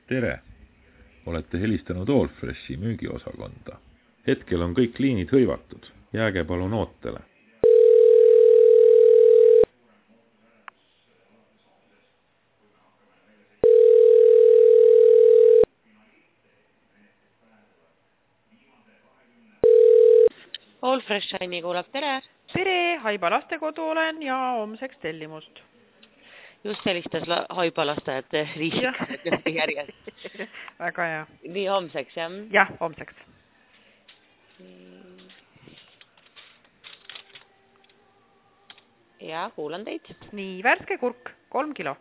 Tere! Olete helistanud Allfreshi müügiosakonda. Hetkel on kõik liinid hõivatud. Jääge palun ootele. Allfresh Shiny kuulab, tere! Tere, Haiba lastekodu olen ja homseks tellimust. Just sellistas Haiba lastajate riisikad järjest. Väga hea. Nii homseks, jah? Jah, homseks. Ja, kuulan teid. Nii, värske kurk, 3 kilo.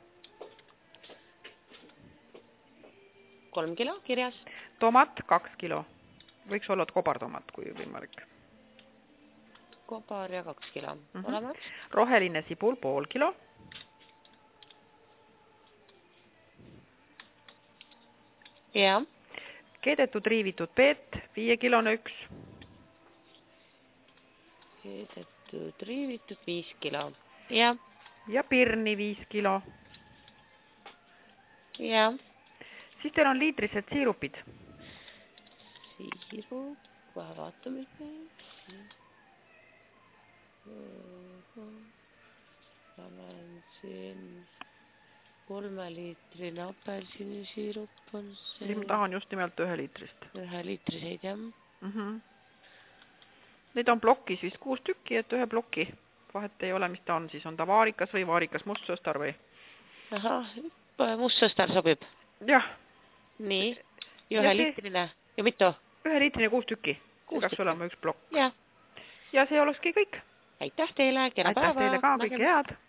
3 kilo kirjas. Tomat, 2 kilo. Võiks olla kobartomat, kui võimalik. Kobar ja 2 kilo. Olemas. Roheline sibul, pool kilo. Ja. Keedetud riivitud peet, 5 kilone üks. Keedetud riivitud 5 kilo. Ja. Ja pirni 5 kilo. Ja. Siis teil on liitrised siirupid. Siirup, kohe vaatame. Olen siin 3-liitrine apelsinisiirup on see. Ma tahan just nimelt 1 liitrist. 1 liitriseid, jah. Neid on plokis vist 6 tükki, et 1 ploki. Vahet ei ole, mis ta on, siis on ta vaarikas või vaarikas mustsõstar või? Ahah, mustsõstar sobib. Jah. Nii, ja 1 liitrine. Ja mitu? 1 liitrine 6 tükki. Peaks olema 1 plokk. Ja. Ja see olekski kõik. Aitäh teile, kena päeva. Aitäh teile ka, kõike head.